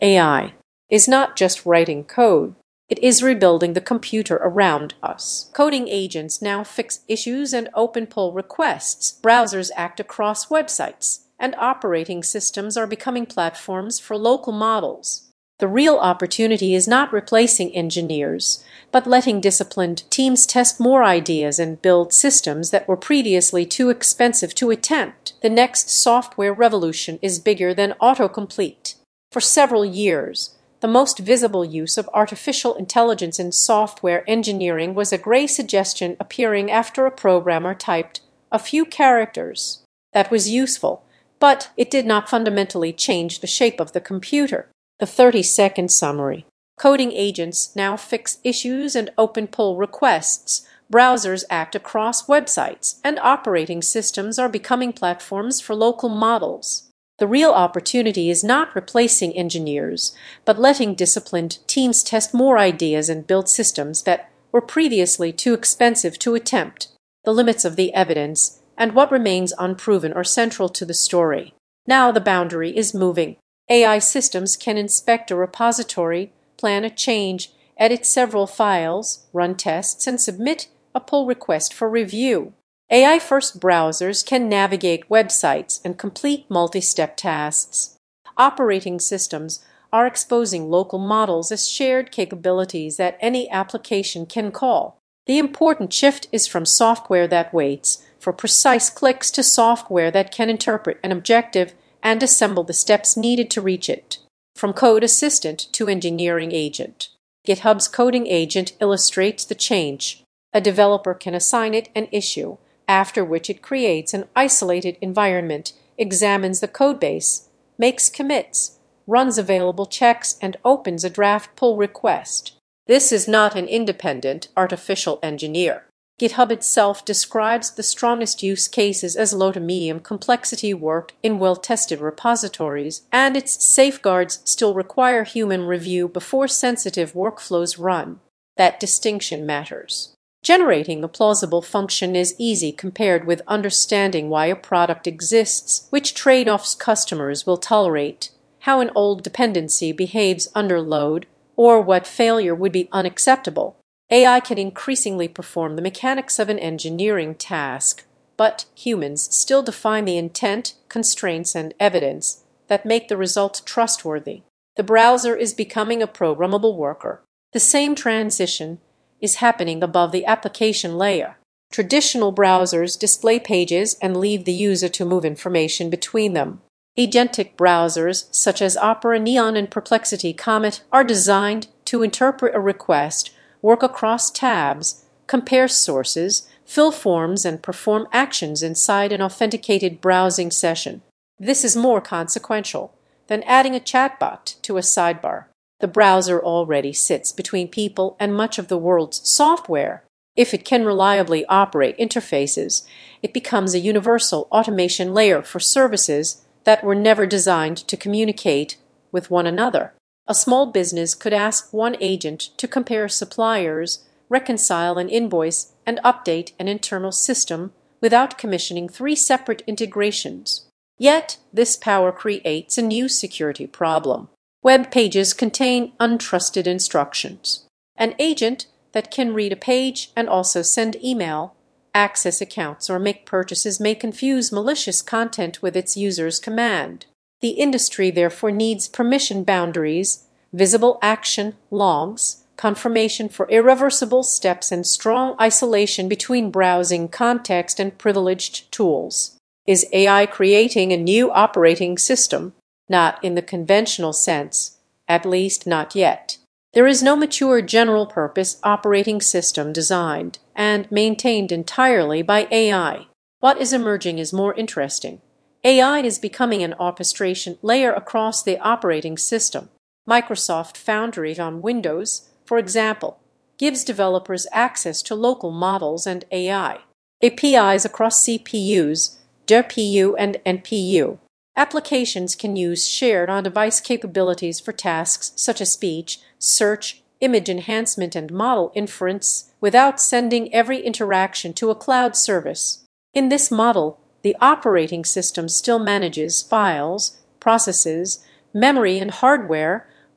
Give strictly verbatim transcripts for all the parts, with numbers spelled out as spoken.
A I is not just writing code, it is rebuilding the computer around us. Coding agents now fix issues and open pull requests. Browsers act across websites, and operating systems are becoming platforms for local models. The real opportunity is not replacing engineers, but letting disciplined teams test more ideas and build systems that were previously too expensive to attempt. The next software revolution is bigger than autocomplete. For several years, the most visible use of artificial intelligence in software engineering was a gray suggestion appearing after a programmer typed a few characters. That was useful, but it did not fundamentally change the shape of the computer. The thirty-second summary. Coding agents now fix issues and open pull requests. Browsers act across websites, and operating systems are becoming platforms for local models. The real opportunity is not replacing engineers, but letting disciplined teams test more ideas and build systems that were previously too expensive to attempt. The limits of the evidence and what remains unproven are central to the story. Now the boundary is moving. A I systems can inspect a repository, plan a change, edit several files, run tests, and submit a pull request for review. A I-first browsers can navigate websites and complete multi-step tasks. Operating systems are exposing local models as shared capabilities that any application can call. The important shift is from software that waits for precise clicks to software that can interpret an objective and assemble the steps needed to reach it. From code assistant to engineering agent. GitHub's coding agent illustrates the change. A developer can assign it an issue, after which it creates an isolated environment, examines the codebase, makes commits, runs available checks, and opens a draft pull request. This is not an independent artificial engineer. GitHub itself describes the strongest use cases as low to medium complexity work in well-tested repositories, and its safeguards still require human review before sensitive workflows run. That distinction matters. Generating a plausible function is easy compared with understanding why a product exists, which trade-offs customers will tolerate, how an old dependency behaves under load, or what failure would be unacceptable. A I can increasingly perform the mechanics of an engineering task, but humans still define the intent, constraints, and evidence that make the result trustworthy. The browser is becoming a programmable worker. The same transition is happening above the application layer. Traditional browsers display pages and leave the user to move information between them. Agentic browsers such as Opera, Neon, and Perplexity Comet are designed to interpret a request, work across tabs, compare sources, fill forms, and perform actions inside an authenticated browsing session. This is more consequential than adding a chatbot to a sidebar. The browser already sits between people and much of the world's software. If it can reliably operate interfaces, it becomes a universal automation layer for services that were never designed to communicate with one another. A small business could ask one agent to compare suppliers, reconcile an invoice, and update an internal system without commissioning three separate integrations. Yet, this power creates a new security problem. Web pages contain untrusted instructions. An agent that can read a page and also send email, access accounts, or make purchases may confuse malicious content with its user's command. The industry therefore needs permission boundaries, visible action logs, confirmation for irreversible steps, and strong isolation between browsing context and privileged tools. Is A I creating a new operating system? Not in the conventional sense, at least not yet. There is no mature general-purpose operating system designed and maintained entirely by A I. What is emerging is more interesting. A I is becoming an orchestration layer across the operating system. Microsoft Foundry on Windows, for example, gives developers access to local models and A I. A P Is across C P Us, D P U, and N P U. Applications can use shared on-device capabilities for tasks such as speech, search, image enhancement, and model inference without sending every interaction to a cloud service. In this model, the operating system still manages files, processes, memory, and hardware,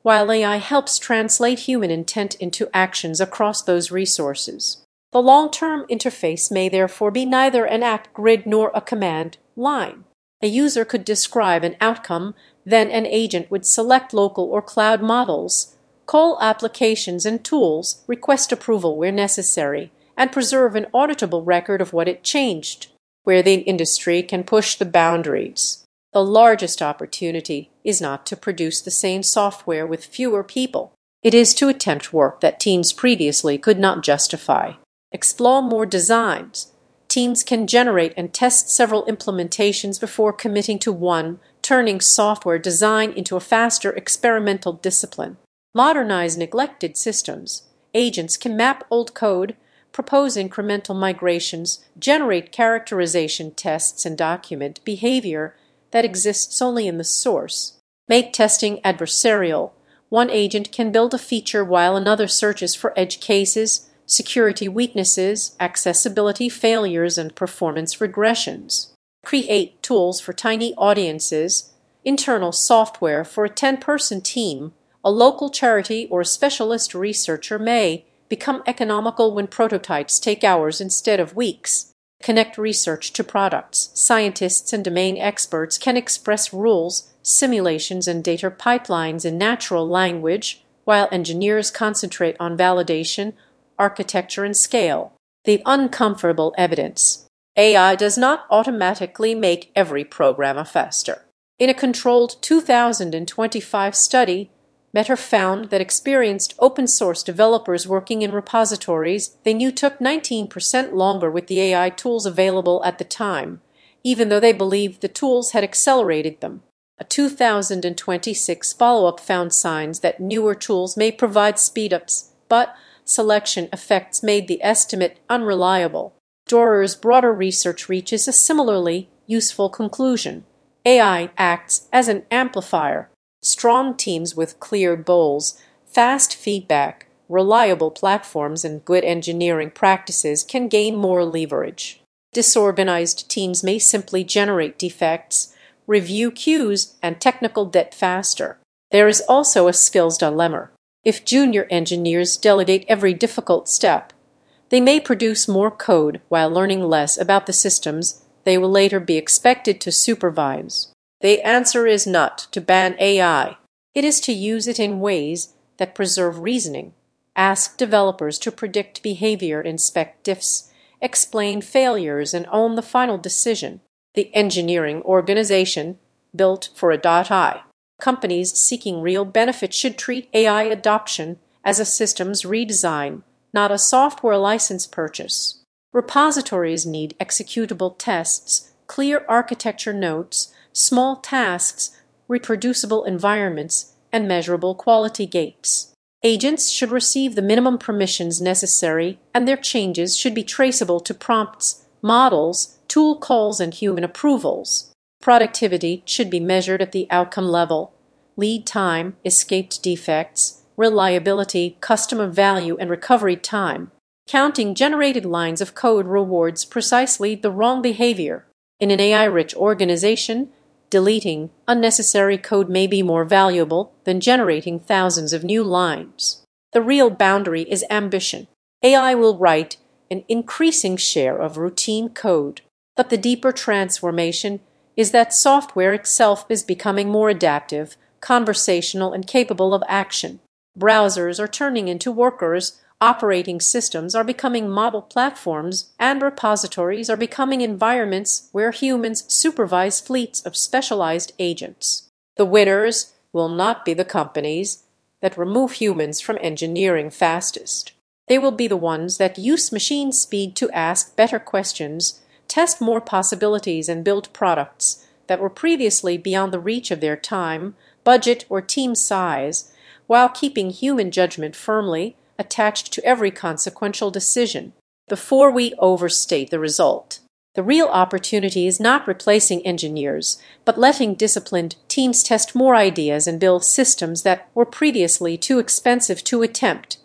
while A I helps translate human intent into actions across those resources. The long-term interface may therefore be neither an act grid nor a command line. A user could describe an outcome, then an agent would select local or cloud models, call applications and tools, request approval where necessary, and preserve an auditable record of what it changed. Where the industry can push the boundaries, the largest opportunity is not to produce the same software with fewer people. It is to attempt work that teams previously could not justify. Explore more designs. Teams can generate and test several implementations before committing to one, turning software design into a faster experimental discipline. Modernize neglected systems. Agents can map old code, propose incremental migrations, generate characterization tests, and document behavior that exists only in the source. Make testing adversarial. One agent can build a feature while another searches for edge cases, security weaknesses, accessibility failures, and performance regressions. Create tools for tiny audiences, internal software for a ten-person team. A local charity or a specialist researcher may become economical when prototypes take hours instead of weeks. Connect research to products. Scientists and domain experts can express rules, simulations, and data pipelines in natural language, while engineers concentrate on validation, architecture, and scale. The uncomfortable evidence. A I does not automatically make every programmer faster. In a controlled two thousand twenty-five study, Meta found that experienced open-source developers working in repositories they knew took nineteen percent longer with the A I tools available at the time, even though they believed the tools had accelerated them. A two thousand twenty-six follow-up found signs that newer tools may provide speedups, but selection effects made the estimate unreliable. Dorer's broader research reaches a similarly useful conclusion. A I acts as an amplifier. Strong teams with clear goals, fast feedback, reliable platforms, and good engineering practices can gain more leverage. Disorganized teams may simply generate defects, review queues, and technical debt faster. There is also a skills dilemma. If junior engineers delegate every difficult step, they may produce more code while learning less about the systems they will later be expected to supervise. The answer is not to ban A I. It is to use it in ways that preserve reasoning. Ask developers to predict behavior, inspect diffs, explain failures, and own the final decision. The engineering organization built for a .I. Companies seeking real benefit should treat A I adoption as a systems redesign, not a software license purchase. Repositories need executable tests, clear architecture notes, small tasks, reproducible environments, and measurable quality gates. Agents should receive the minimum permissions necessary, and their changes should be traceable to prompts, models, tool calls, and human approvals. Productivity should be measured at the outcome level. Lead time, escaped defects, reliability, customer value, and recovery time. Counting generated lines of code rewards precisely the wrong behavior. In an A I-rich organization, deleting unnecessary code may be more valuable than generating thousands of new lines. The real boundary is ambition. A I will write an increasing share of routine code, but the deeper transformation is that software itself is becoming more adaptive, conversational, and capable of action. Browsers are turning into workers, operating systems are becoming model platforms, and repositories are becoming environments where humans supervise fleets of specialized agents. The winners will not be the companies that remove humans from engineering fastest. They will be the ones that use machine speed to ask better questions, test more possibilities, and build products that were previously beyond the reach of their time, budget, or team size, while keeping human judgment firmly attached to every consequential decision. Before we overstate the result, the real opportunity is not replacing engineers, but letting disciplined teams test more ideas and build systems that were previously too expensive to attempt.